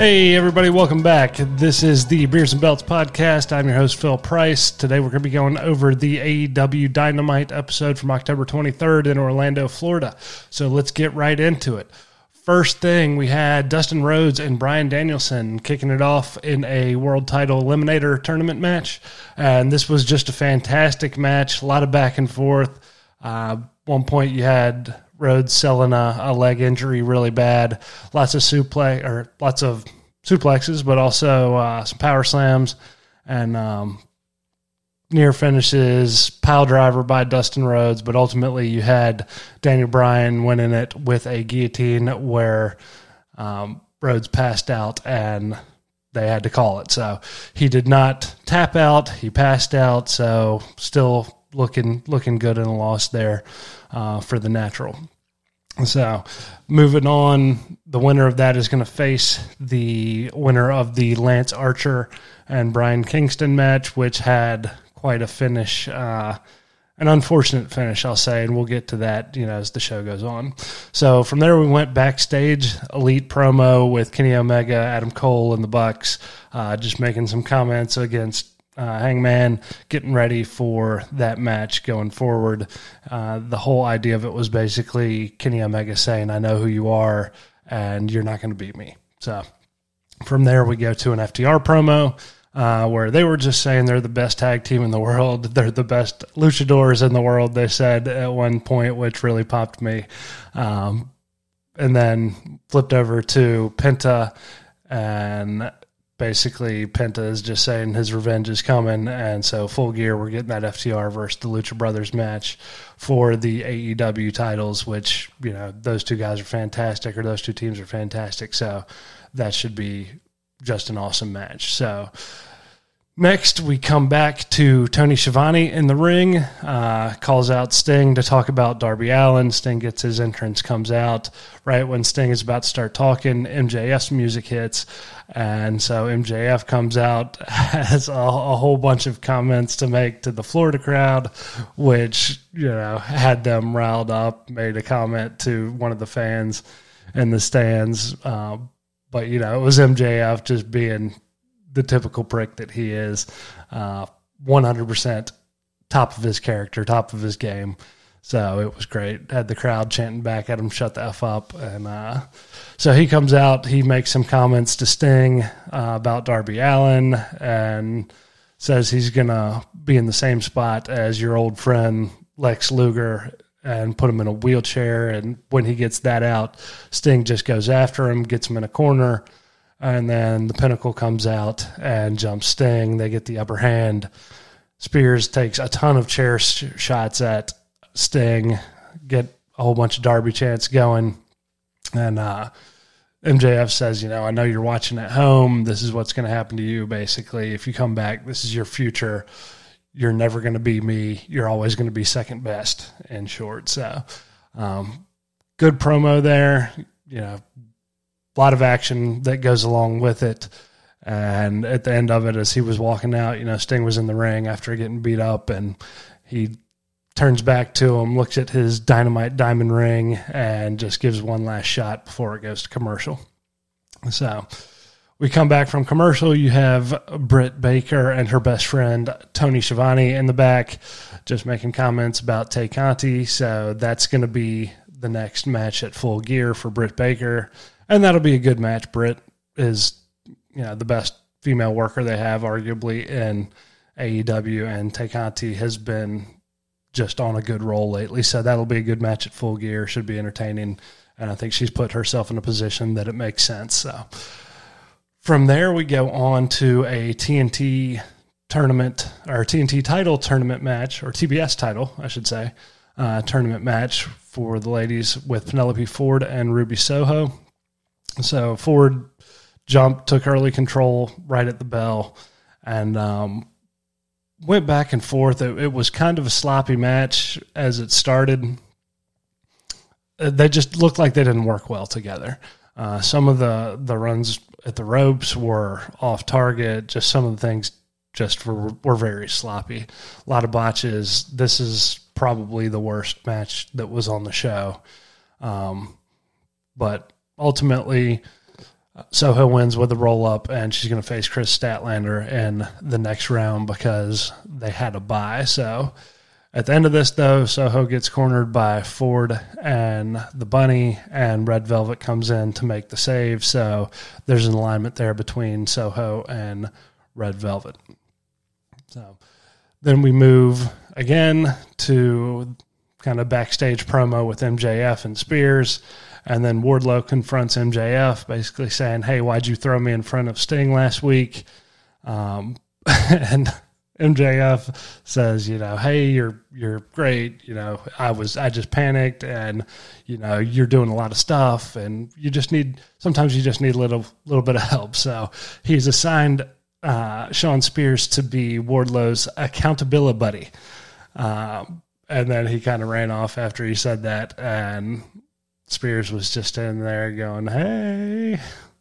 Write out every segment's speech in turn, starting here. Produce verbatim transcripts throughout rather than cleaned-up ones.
Hey, everybody, welcome back. This is the Beers and Belts podcast. I'm your host, Phil Price. Today, we're going to be going over the A E W Dynamite episode from October twenty-third in Orlando, Florida. So let's get right into it. First thing, we had Dustin Rhodes and Bryan Danielson kicking it off in a world title eliminator tournament match. And this was just a fantastic match, a lot of back and forth. Uh, one point, you had Rhodes selling a, a leg injury really bad. Lots of suplex or lots of suplexes, but also uh, some power slams and um, near finishes, pile driver by Dustin Rhodes. But ultimately, you had Daniel Bryan winning it with a guillotine where um, Rhodes passed out and they had to call it. So he did not tap out; he passed out. So still looking looking good in a loss there uh, for the Natural. So, moving on, the winner of that is going to face the winner of the Lance Archer and Brian Kingston match, which had quite a finish, uh, an unfortunate finish, I'll say, and we'll get to that, you know, as the show goes on. So, from there, we went backstage, Elite promo with Kenny Omega, Adam Cole, and the Bucks, uh, just making some comments against Uh, Hangman, getting ready for that match going forward. Uh, the whole idea of it was basically Kenny Omega saying, I know who you are, and you're not going to beat me. So from there, we go to an F T R promo uh, where they were just saying they're the best tag team in the world. They're the best luchadors in the world, they said at one point, which really popped me. Um, and then flipped over to Penta, and basically, Penta is just saying his revenge is coming, and so Full Gear, we're getting that F T R versus the Lucha Brothers match for the A E W titles, which, you know, those two guys are fantastic, or those two teams are fantastic, so that should be just an awesome match. So next, we come back to Tony Schiavone in the ring, uh, calls out Sting to talk about Darby Allin. Sting gets his entrance, comes out. Right when Sting is about to start talking, M J F's music hits, and so M J F comes out, has a, a whole bunch of comments to make to the Florida crowd, which, you know, had them riled up, made a comment to one of the fans in the stands. Uh, but, you know, it was M J F just being the typical prick that he is, uh, one hundred percent top of his character, top of his game. So it was great. Had the crowd chanting back at him, shut the F up. And uh, so he comes out, he makes some comments to Sting uh, about Darby Allin and says he's going to be in the same spot as your old friend Lex Luger and put him in a wheelchair. And when he gets that out, Sting just goes after him, gets him in a corner. And then the Pinnacle comes out and jumps Sting. They get the upper hand. Spears takes a ton of chair sh- shots at Sting, get a whole bunch of Darby chants going. And uh, M J F says, you know, I know you're watching at home. This is what's going to happen to you, basically. If you come back, this is your future. You're never going to be me. You're always going to be second best, in short. So um, good promo there. You know, a lot of action that goes along with it. And at the end of it, as he was walking out, you know, Sting was in the ring after getting beat up, and he turns back to him, looks at his Dynamite diamond ring, and just gives one last shot before it goes to commercial. So we come back from commercial. You have Britt Baker and her best friend, Tony Schiavone, in the back, just making comments about Tay Conti. So that's going to be the next match at Full Gear for Britt Baker. And that'll be a good match. Britt is, you know, the best female worker they have, arguably, in A E W, and Tay Conti has been just on a good roll lately. So that'll be a good match at Full Gear. Should be entertaining. And I think she's put herself in a position that it makes sense. So from there, we go on to a T N T tournament, or T N T title tournament match, or T B S title, I should say, uh, tournament match for the ladies with Penelope Ford and Ruby Soho. So Ford jumped, took early control right at the bell, and um, went back and forth. It, it was kind of a sloppy match as it started. They just looked like they didn't work well together. Uh, some of the, the runs at the ropes were off target. Just some of the things just were, were very sloppy. A lot of botches. This is probably the worst match that was on the show. Um, but ultimately, Soho wins with a roll-up, and she's going to face Chris Statlander in the next round because they had a bye. So at the end of this, though, Soho gets cornered by Ford and the Bunny, and Red Velvet comes in to make the save. So there's an alignment there between Soho and Red Velvet. So then we move again to kind of backstage promo with M J F and Spears. And then Wardlow confronts M J F, basically saying, hey, why'd you throw me in front of Sting last week? Um, and M J F says, you know, hey, you're you're great. You know, I was I just panicked, and you know, you're doing a lot of stuff, and you just need sometimes you just need a little little bit of help. So he's assigned uh, Shawn Spears to be Wardlow's accountability buddy, um, and then he kind of ran off after he said that, and Spears was just in there going, hey.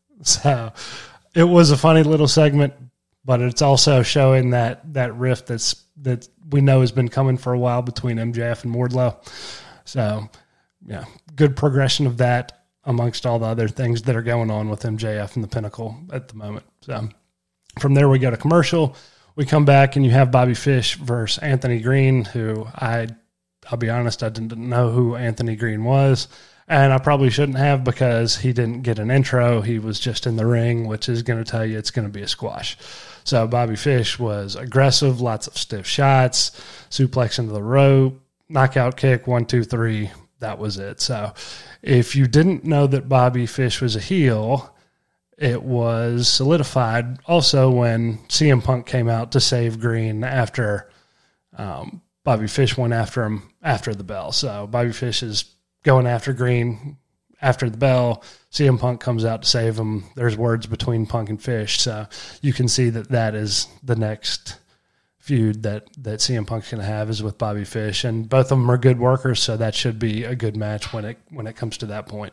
So it was a funny little segment, but it's also showing that that rift that's that we know has been coming for a while between M J F and Wardlow. So, yeah, good progression of that amongst all the other things that are going on with M J F and the Pinnacle at the moment. So from there we go to commercial. We come back and you have Bobby Fish versus Anthony Green, who I, I'll be honest, I didn't know who Anthony Green was. And I probably shouldn't have because he didn't get an intro. He was just in the ring, which is going to tell you it's going to be a squash. So Bobby Fish was aggressive, lots of stiff shots, suplex into the rope, knockout kick, one, two, three. That was it. So if you didn't know that Bobby Fish was a heel, it was solidified also when C M Punk came out to save Green after um, Bobby Fish went after him after the bell. So Bobby Fish is going after Green after the bell. C M Punk comes out to save him. There's words between Punk and Fish, so you can see that that is the next feud that, that C M Punk's going to have is with Bobby Fish, and both of them are good workers, so that should be a good match when it when it comes to that point.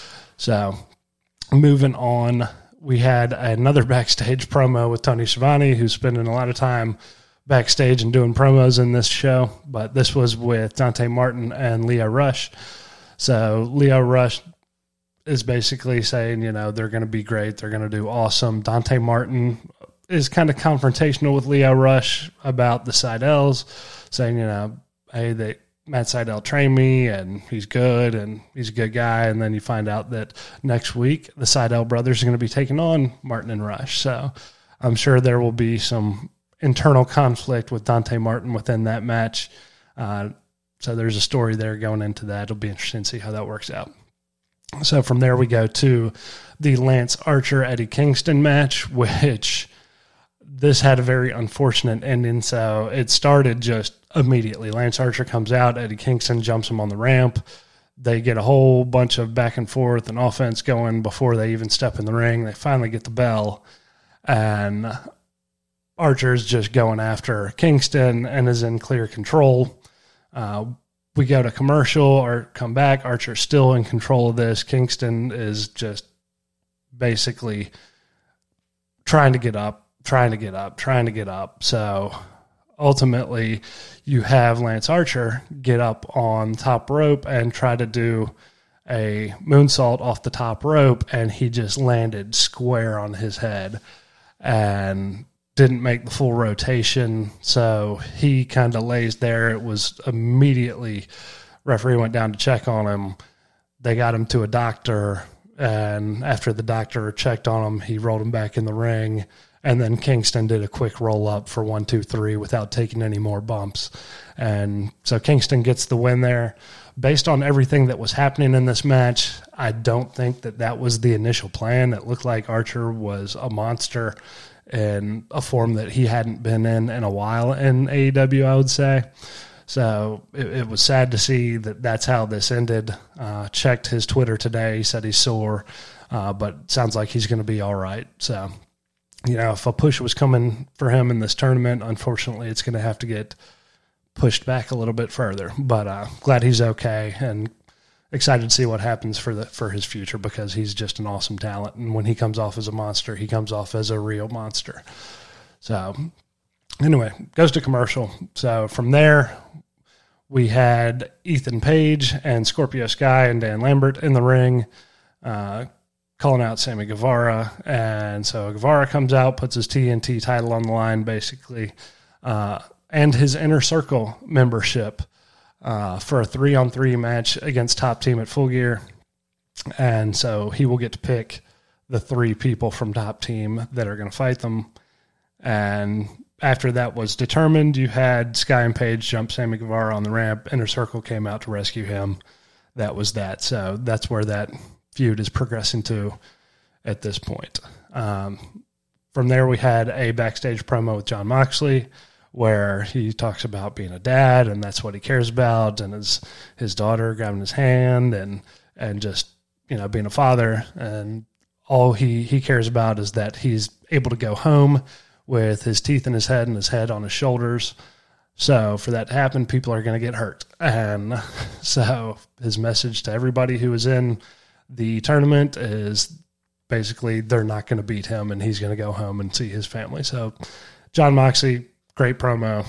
So moving on, we had another backstage promo with Tony Schiavone, who's spending a lot of time backstage and doing promos in this show, but this was with Dante Martin and Lio Rush. So Lio Rush is basically saying, you know, they're going to be great. They're going to do awesome. Dante Martin is kind of confrontational with Lio Rush about the Seidels, saying, you know, hey, they, Matt Seidel trained me, and he's good, and he's a good guy. And then you find out that next week the Seidel brothers are going to be taking on Martin and Rush. So I'm sure there will be some internal conflict with Dante Martin within that match. Uh, so there's a story there going into that. It'll be interesting to see how that works out. So from there we go to the Lance Archer-Eddie Kingston match, which this had a very unfortunate ending. So it started just immediately. Lance Archer comes out, Eddie Kingston jumps him on the ramp. They get a whole bunch of back and forth and offense going before they even step in the ring. They finally get the bell, and Archer's just going after Kingston and is in clear control. Uh, we go to commercial or come back. Archer's still in control of this. Kingston is just basically trying to get up, trying to get up, trying to get up. So ultimately you have Lance Archer get up on top rope and try to do a moonsault off the top rope, and he just landed square on his head and didn't make the full rotation, so he kind of lays there. It was immediately, referee went down to check on him. They got him to a doctor, and after the doctor checked on him, he rolled him back in the ring, and then Kingston did a quick roll-up for one, two, three without taking any more bumps. And so Kingston gets the win there. Based on everything that was happening in this match, I don't think that that was the initial plan. It looked like Archer was a monster in a form that he hadn't been in in a while in A E W, I would say. So it, it was sad to see that that's how this ended. Uh, checked his Twitter today. He said he's sore, uh, but sounds like he's going to be all right. So, you know, if a push was coming for him in this tournament, unfortunately it's going to have to get pushed back a little bit further. But uh, glad he's okay, and excited to see what happens for the for his future, because he's just an awesome talent. And when he comes off as a monster, he comes off as a real monster. So anyway, goes to commercial. So from there, we had Ethan Page and Scorpio Sky and Dan Lambert in the ring. Uh, calling out Sammy Guevara. And so Guevara comes out, puts his T N T title on the line, basically, uh, and his Inner Circle membership uh, for a three-on-three match against Top Team at Full Gear. And so he will get to pick the three people from Top Team that are going to fight them. And after that was determined, you had Sky and Page jump Sammy Guevara on the ramp. Inner Circle came out to rescue him. That was that. So that's where that feud is progressing to at this point. Um, from there, we had a backstage promo with Jon Moxley where he talks about being a dad, and that's what he cares about, and his his daughter grabbing his hand, and and just, you know, being a father. And all he, he cares about is that he's able to go home with his teeth in his head and his head on his shoulders. So for that to happen, people are going to get hurt. And so his message to everybody who was in the tournament is basically they're not going to beat him, and he's going to go home and see his family. So Jon Moxley, great promo,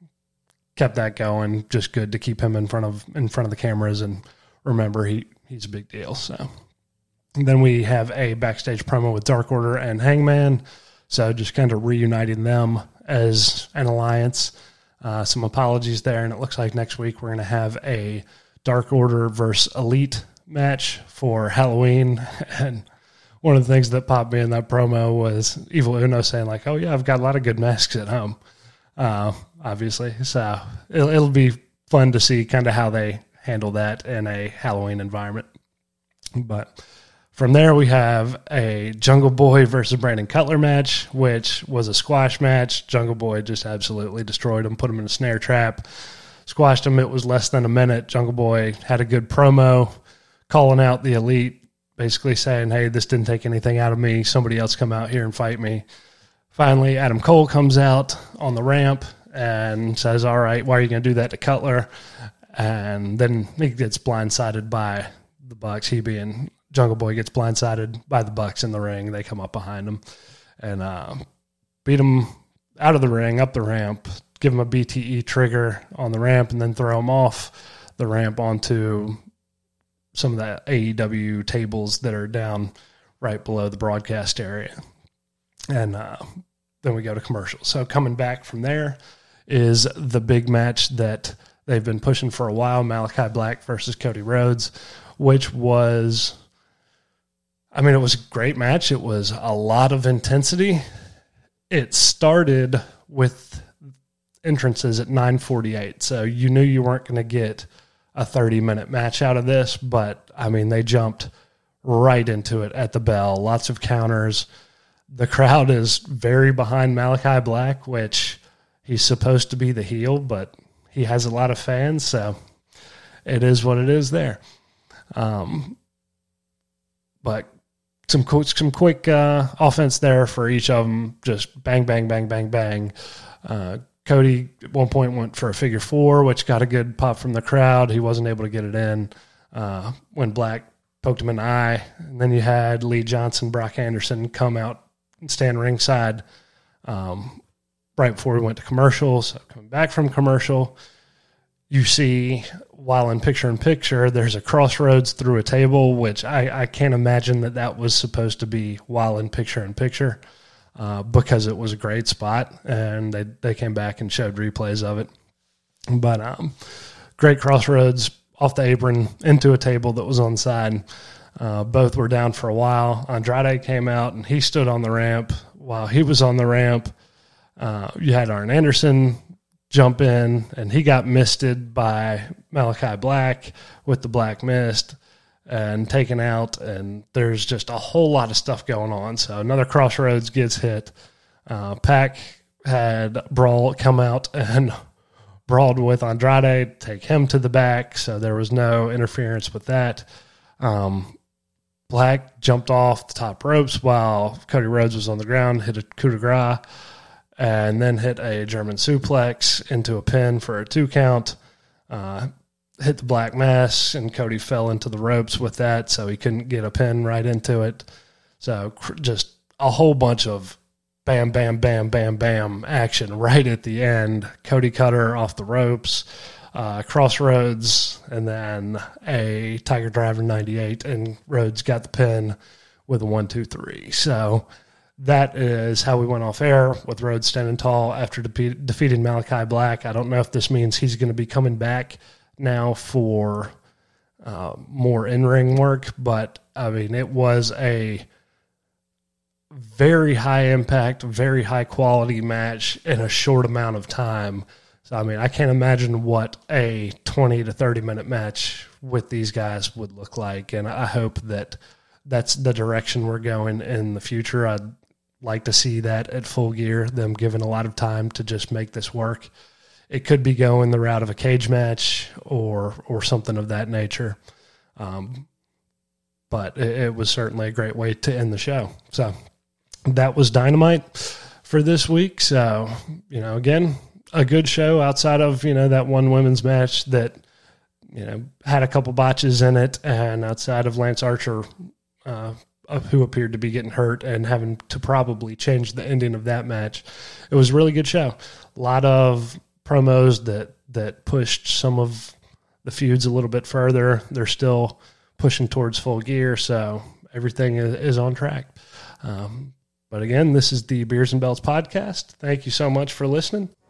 kept that going. Just good to keep him in front of in front of the cameras, and remember he he's a big deal. So and then we have a backstage promo with Dark Order and Hangman. So just kind of reuniting them as an alliance. Uh, some apologies there, and it looks like next week we're going to have a Dark Order versus Elite match for Halloween. And one of the things that popped me in that promo was Evil Uno saying like, oh yeah, I've got a lot of good masks at home, uh, obviously. So it'll, it'll be fun to see kind of how they handle that in a Halloween environment. But from there, we have a Jungle Boy versus Brandon Cutler match, which was a squash match. Jungle Boy just absolutely destroyed him, put him in a snare trap, squashed him. It was less than a minute. Jungle Boy had a good promo, calling out the Elite, basically saying, hey, this didn't take anything out of me. Somebody else come out here and fight me. Finally, Adam Cole comes out on the ramp and says, all right, why are you going to do that to Cutler? And then he gets blindsided by the Bucks, he being Jungle Boy gets blindsided by the Bucks in the ring. They come up behind him and uh, beat him out of the ring, up the ramp, give him a B T E trigger on the ramp, and then throw him off the ramp onto some of the A E W tables that are down right below the broadcast area. And uh, then we go to commercial. So coming back from there is the big match that they've been pushing for a while, Malachi Black versus Cody Rhodes, which was... I mean, it was a great match. It was a lot of intensity. It started with entrances at nine forty-eight, so you knew you weren't going to get a thirty-minute match out of this, but, I mean, they jumped right into it at the bell. Lots of counters. The crowd is very behind Malachi Black, which he's supposed to be the heel, but he has a lot of fans, so it is what it is there. Um, but some quick, some quick uh, offense there for each of them. Just bang, bang, bang, bang, bang. Uh, Cody at one point went for a figure four, which got a good pop from the crowd. He wasn't able to get it in uh, when Black poked him in the eye. And then you had Lee Johnson, Brock Anderson come out and stand ringside um, right before we went to commercial. So coming back from commercial, you see, while in picture-in-picture, there's a crossroads through a table, which I, I can't imagine that that was supposed to be while in picture-in-picture uh, because it was a great spot, and they, they came back and showed replays of it. But um, great crossroads off the apron into a table that was on the side. Uh, both were down for a while. Andrade came out, and he stood on the ramp. While he was on the ramp, uh, you had Arn Anderson jump in, and he got misted by Malachi Black with the black mist and taken out, and there's just a whole lot of stuff going on. So another crossroads gets hit. Uh, Pac had Brawl come out and brawled with Andrade, take him to the back, so there was no interference with that. Um, Black jumped off the top ropes while Cody Rhodes was on the ground, hit a coup de grace, and then hit a German suplex into a pin for a two count, uh, hit the Black Mass, and Cody fell into the ropes with that, so he couldn't get a pin right into it. So just a whole bunch of bam, bam, bam, bam, bam action right at the end. Cody Cutter off the ropes, uh, Crossroads, and then a Tiger Driver ninety-eight, and Rhodes got the pin with a one, two, three. So that is how we went off air with Rhodes standing tall after de- defeating Malachi Black. I don't know if this means he's going to be coming back now for uh, more in-ring work, but I mean, it was a very high impact, very high quality match in a short amount of time. So, I mean, I can't imagine what a twenty to thirty minute match with these guys would look like. And I hope that that's the direction we're going in the future. I'd like to see that at Full Gear, them given a lot of time to just make this work. It could be going the route of a cage match or, or something of that nature. Um, but it, it was certainly a great way to end the show. So that was Dynamite for this week. So, you know, again, a good show outside of, you know, that one women's match that, you know, had a couple botches in it, and outside of Lance Archer, uh, who appeared to be getting hurt and having to probably change the ending of that match. It was a really good show. A lot of promos that, that pushed some of the feuds a little bit further. They're still pushing towards Full Gear, so everything is, is on track. Um, but again, this is the Beers and Belts podcast. Thank you so much for listening.